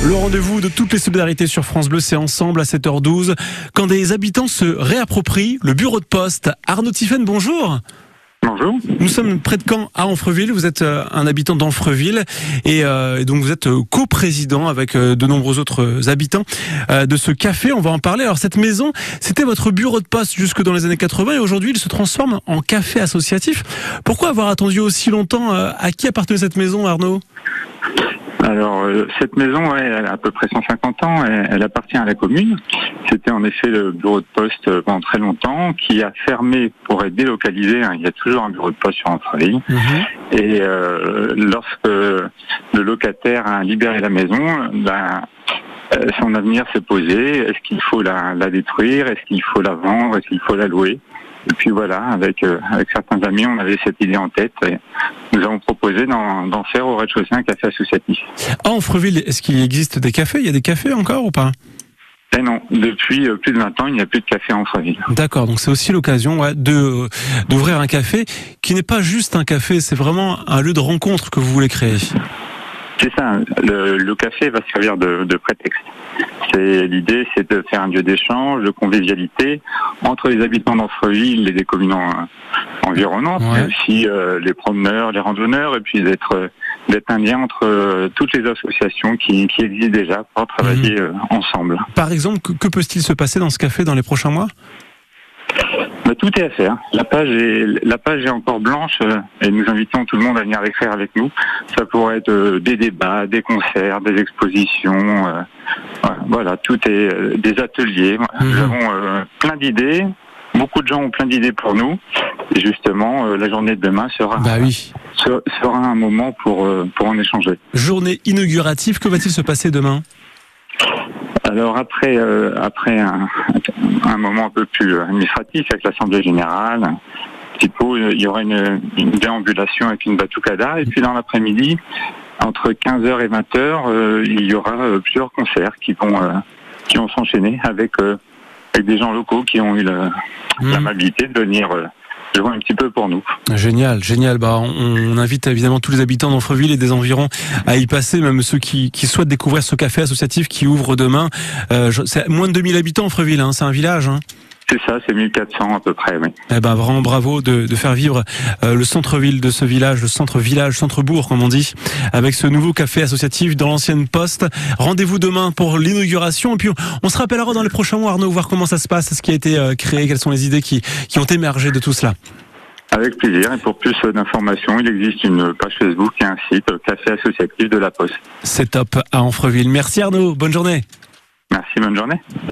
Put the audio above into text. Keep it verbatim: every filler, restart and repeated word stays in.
Le rendez-vous de toutes les solidarités sur France Bleu, c'est ensemble à sept heures douze. Quand des habitants se réapproprient le bureau de poste. Arnaud Tiphaine, bonjour. Bonjour. Nous sommes près de Caen, à Amfreville. Vous êtes un habitant d'Amfreville et, euh, et donc vous êtes coprésident avec de nombreux autres habitants euh, de ce café. On va en parler. Alors cette maison, c'était votre bureau de poste jusque dans les années quatre-vingts et aujourd'hui il se transforme en café associatif. Pourquoi avoir attendu aussi longtemps? À qui appartenait cette maison, Arnaud? Alors, euh, cette maison, ouais, elle a à peu près cent cinquante ans, elle, elle appartient à la commune. C'était en effet le bureau de poste pendant très longtemps, qui a fermé pour être délocalisé. Hein. Il y a toujours un bureau de poste sur Amfreville. Mmh. Et euh, lorsque le locataire a libéré la maison, ben, euh, son avenir s'est posé. Est-ce qu'il faut la, la détruire? Est-ce qu'il faut la vendre? Est-ce qu'il faut la louer? Et puis voilà, avec euh, avec certains amis, on avait cette idée en tête. Et nous avons proposé d'en, d'en faire au rez-de-chaussée un café associatif. À Amfreville, est-ce qu'il existe des cafés? Il y a des cafés encore ou pas? Eh non, depuis plus de vingt ans, il n'y a plus de café à Amfreville. D'accord, donc c'est aussi l'occasion ouais, de d'ouvrir un café qui n'est pas juste un café, c'est vraiment un lieu de rencontre que vous voulez créer. C'est ça, le, le café va servir de, de prétexte. C'est, l'idée, c'est de faire un lieu d'échange, de convivialité entre les habitants d'Amfreville et des communes en, environnantes, ouais. Mais aussi euh, les promeneurs, les randonneurs, et puis d'être, d'être un lien entre euh, toutes les associations qui, qui existent déjà pour travailler mmh. euh, ensemble. Par exemple, que, que peut-il se passer dans ce café dans les prochains mois? Bah, tout est à faire. La page est, la page est encore blanche euh, et nous invitons tout le monde à venir l'écrire avec nous. Ça pourrait être euh, des débats, des concerts, des expositions. Euh, voilà, tout est euh, des ateliers. Mmh. Nous avons euh, plein d'idées. Beaucoup de gens ont plein d'idées pour nous. Et justement, euh, la journée de demain sera, bah oui. sera, sera un moment pour, euh, pour en échanger. Journée inaugurative, que va-t-il se passer demain ? Alors après, euh, après un, un moment un peu plus administratif avec l'Assemblée Générale, un petit peu, il y aura une, une déambulation avec une batucada, et puis dans l'après-midi, entre quinze heures et vingt heures, euh, il y aura euh, plusieurs concerts qui vont, euh, qui vont s'enchaîner avec, euh, avec des gens locaux qui ont eu la, mmh. l'amabilité de venir euh, jouer un petit peu pour nous. Génial, génial. Bah, on, on invite évidemment tous les habitants d'Amfreville et des environs à y passer, même ceux qui, qui souhaitent découvrir ce café associatif qui ouvre demain. Euh, c'est moins de deux mille habitants Amfreville, hein, c'est un village. Hein. C'est ça, c'est mille quatre cents à peu près, oui. Eh ben, vraiment bravo de, de faire vivre euh, le centre-ville de ce village, le centre-village, centre-bourg comme on dit, avec ce nouveau café associatif dans l'ancienne poste. Rendez-vous demain pour l'inauguration et puis on, on se rappellera dans les prochains mois, Arnaud, voir comment ça se passe, ce qui a été euh, créé, quelles sont les idées qui, qui ont émergé de tout cela. Avec plaisir, et pour plus d'informations, il existe une page Facebook et un site, Café Associatif de la Poste. C'est top à Amfreville. Merci Arnaud, bonne journée. Merci, bonne journée.